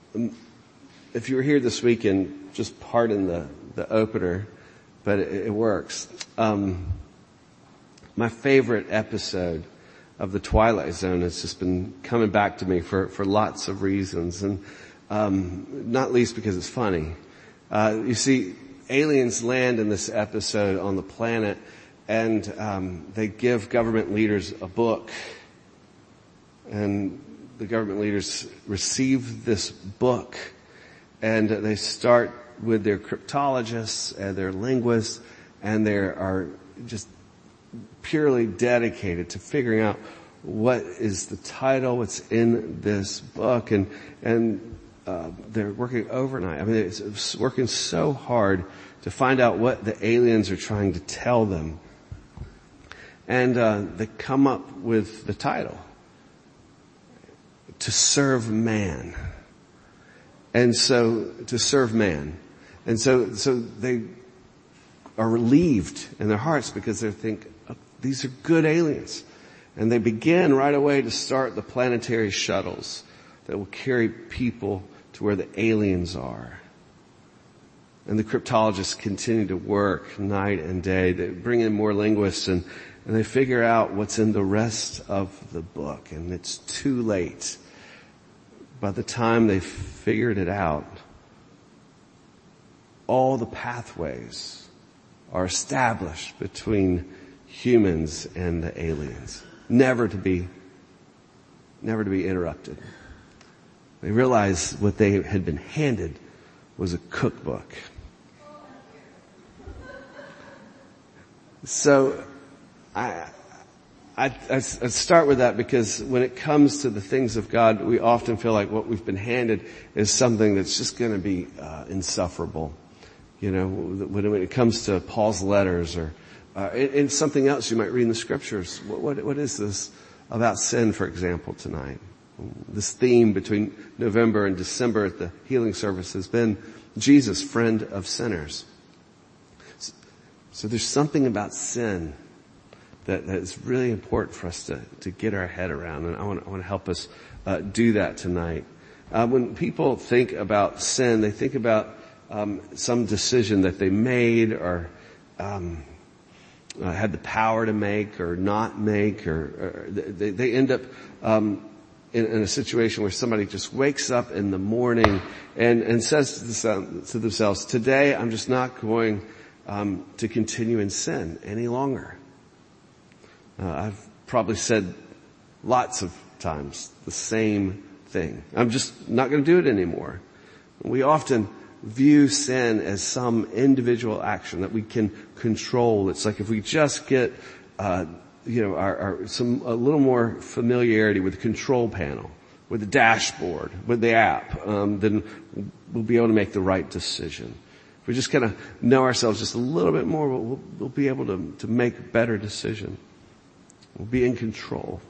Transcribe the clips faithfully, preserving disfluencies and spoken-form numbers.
if you were here this weekend, just pardon the, the opener, but it, it works. Um, my favorite episode of The Twilight Zone has just been coming back to me for, for lots of reasons, and um, not least because it's funny. Uh, you see, aliens land in this episode on the planet, and um, they give government leaders a book, and the government leaders receive this book, and they start with their cryptologists and their linguists, and they are just purely dedicated to figuring out what is the title, what's in this book, and and uh, they're working overnight. I mean, it's, it's working so hard to find out what the aliens are trying to tell them, and uh, they come up with the title: To Serve Man. And so, to serve man. And so, so they are relieved in their hearts because they think, oh, these are good aliens. And they begin right away to start the planetary shuttles that will carry people to where the aliens are. And the cryptologists continue to work night and day. They bring in more linguists, and, and they figure out what's in the rest of the book. And it's too late. By the time they figured it out, all the pathways are established between humans and the aliens, never to be, never to be interrupted. They realized what they had been handed was a cookbook. So, I, I, I, I start with that because when it comes to the things of God, we often feel like what we've been handed is something that's just going to be uh, insufferable. You know, when, when it comes to Paul's letters or uh, and, and something else you might read in the scriptures. What, what, what is this about sin, for example, tonight? This theme between November and December at the healing service has been Jesus, friend of sinners. So, so there's something about sin That, that is really important for us to, to get our head around, and I want, I want to help us uh, do that tonight. Uh, when people think about sin, they think about um, some decision that they made or um, uh, had the power to make or not make, or, or they, they end up um, in, in a situation where somebody just wakes up in the morning and, and says to themselves, "Today I'm just not going um, to continue in sin any longer." Uh, I've probably said lots of times the same thing. I'm just not going to do it anymore. We often view sin as some individual action that we can control. It's like if we just get, uh, you know, our, our, some, a little more familiarity with the control panel, with the dashboard, with the app, um, then we'll be able to make the right decision. If we just kind of know ourselves just a little bit more, we'll, we'll be able to, to make a better decision. We'll be in control.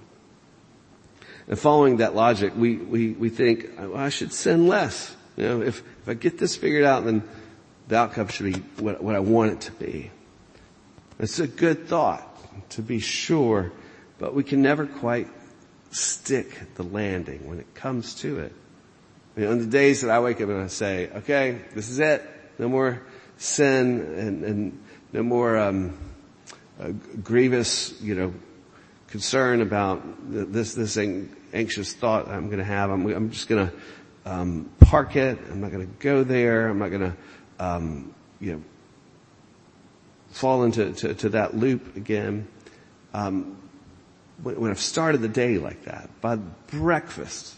And following that logic, we, we, we think, well, I should sin less. You know, if, if I get this figured out, then the outcome should be what, what I want it to be. It's a good thought, to be sure, but we can never quite stick the landing when it comes to it. You know, on the days that I wake up and I say, okay, this is it. No more sin and, and no more, um, uh, grievous, you know, concern about this, this anxious thought I'm going to have. I'm, I'm just going to, um, park it. I'm not going to go there. I'm not going to, um, you know, fall into, to, to that loop again. Um, when, when I've started the day like that, by breakfast,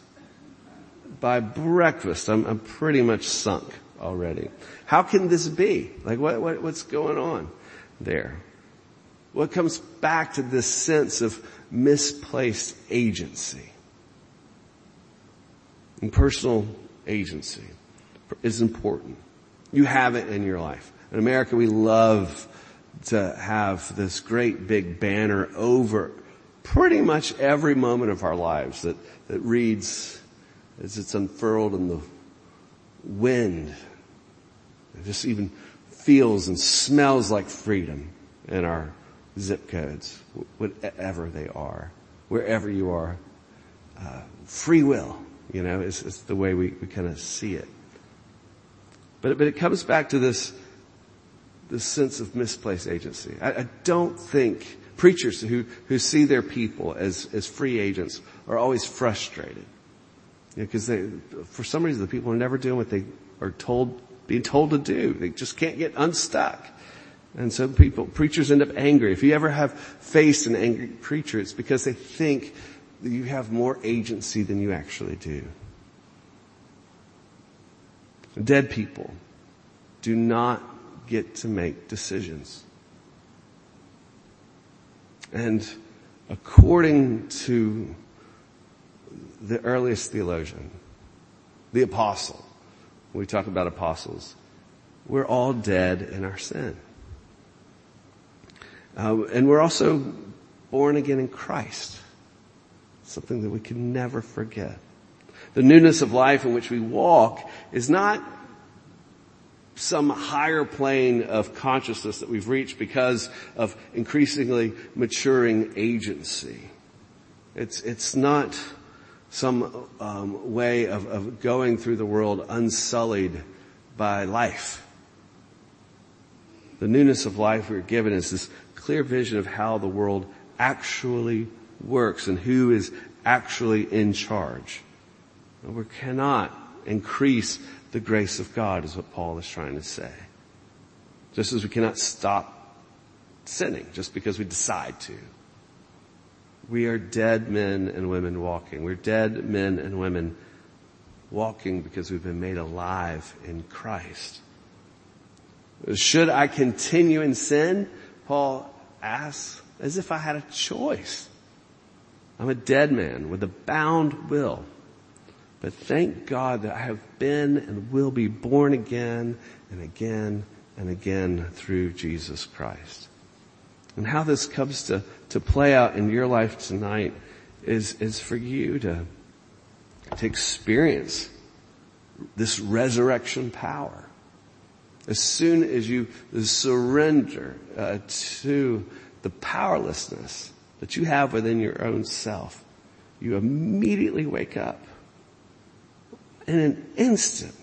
by breakfast, I'm, I'm pretty much sunk already. How can this be? Like what, what, what's going on there? Well, it comes back to this sense of misplaced agency. And personal agency is important. You have it in your life. In America, we love to have this great big banner over pretty much every moment of our lives that, that reads as it's unfurled in the wind. It just even feels and smells like freedom in our zip codes, whatever they are, wherever you are. Uh, free will, You know, it's, it's the way we, we kind of see it. But, but it comes back to this, this sense of misplaced agency. I, I don't think preachers who, who see their people as, as free agents are always frustrated. You know, cause they, for some reason the people are never doing what they are told, being told to do. They just can't get unstuck. And so people, preachers end up angry. If you ever have faced an angry preacher, it's because they think that you have more agency than you actually do. Dead people do not get to make decisions. And according to the earliest theologian, the apostle, when we talk about apostles, we're all dead in our sin. Uh, and we're also born again in Christ. Something that we can never forget. The newness of life in which we walk is not some higher plane of consciousness that we've reached because of increasingly maturing agency. It's, it's not some um, way of, of going through the world unsullied by life. The newness of life we're given is this clear vision of how the world actually works and who is actually in charge. We cannot increase the grace of God is what Paul is trying to say. Just as we cannot stop sinning just because we decide to. We are dead men and women walking. We're dead men and women walking because we've been made alive in Christ. Should I continue in sin? Paul asks, as if I had a choice. I'm a dead man with a bound will. But thank God that I have been and will be born again and again and again through Jesus Christ. And how this comes to, to play out in your life tonight is, is for you to, to experience this resurrection power. As soon as you surrender uh, to the powerlessness that you have within your own self, you immediately wake up in an instant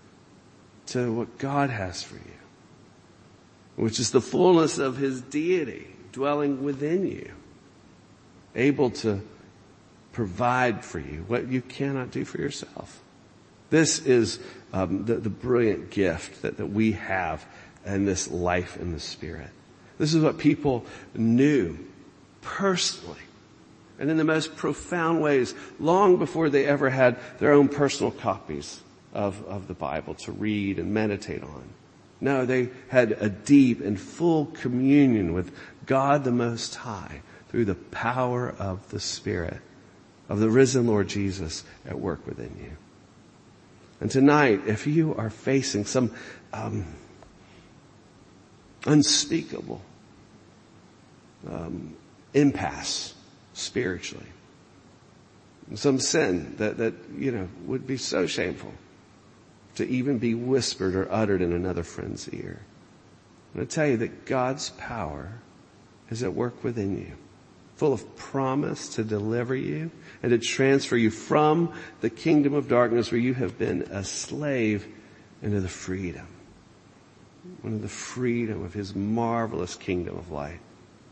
to what God has for you, which is the fullness of His deity dwelling within you, able to provide for you what you cannot do for yourself. This is um, the, the brilliant gift that, that we have in this life in the Spirit. This is what people knew personally and in the most profound ways long before they ever had their own personal copies of, of the Bible to read and meditate on. No, they had a deep and full communion with God the Most High through the power of the Spirit of the risen Lord Jesus at work within you. And tonight, if you are facing some um, unspeakable um, impasse spiritually, some sin that, that, you know, would be so shameful to even be whispered or uttered in another friend's ear, I'm going to tell you that God's power is at work within you, full of promise to deliver you and to transfer you from the kingdom of darkness where you have been a slave into the freedom, into the freedom of His marvelous kingdom of light.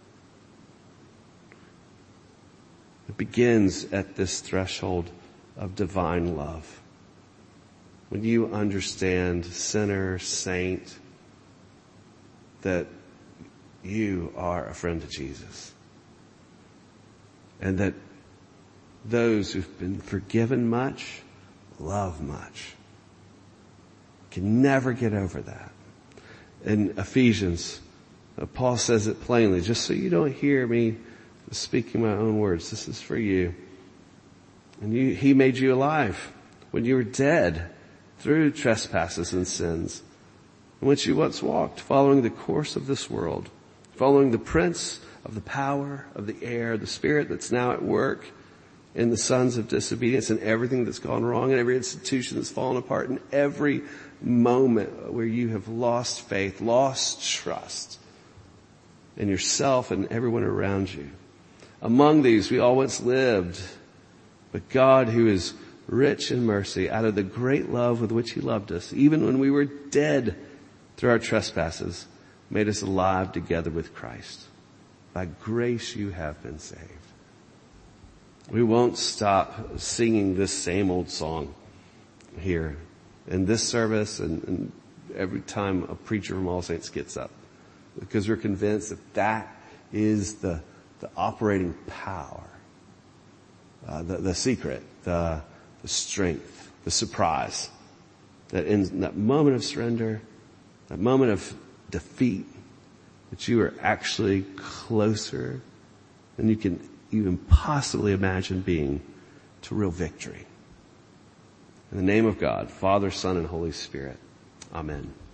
It begins at this threshold of divine love. When you understand, sinner, saint, that you are a friend of Jesus. And that those who've been forgiven much, love much. Can never get over that. In Ephesians, Paul says it plainly, just so you don't hear me speaking my own words, this is for you. And you, He made you alive when you were dead through trespasses and sins, in which you once walked, following the course of this world, following the prince of the power of the air, the spirit that's now at work in the sons of disobedience and everything that's gone wrong and every institution that's fallen apart and every moment where you have lost faith, lost trust in yourself and everyone around you. Among these, we all once lived, but God, who is rich in mercy, out of the great love with which he loved us, even when we were dead through our trespasses, made us alive together with Christ. By grace you have been saved. We won't stop singing this same old song here in this service and, and every time a preacher from All Saints gets up, because we're convinced that that is the, the operating power, uh, the, the secret, the, the strength, the surprise, that in that moment of surrender, that moment of defeat, that you are actually closer than you can even possibly imagine being to real victory. In the name of God, Father, Son, and Holy Spirit. Amen.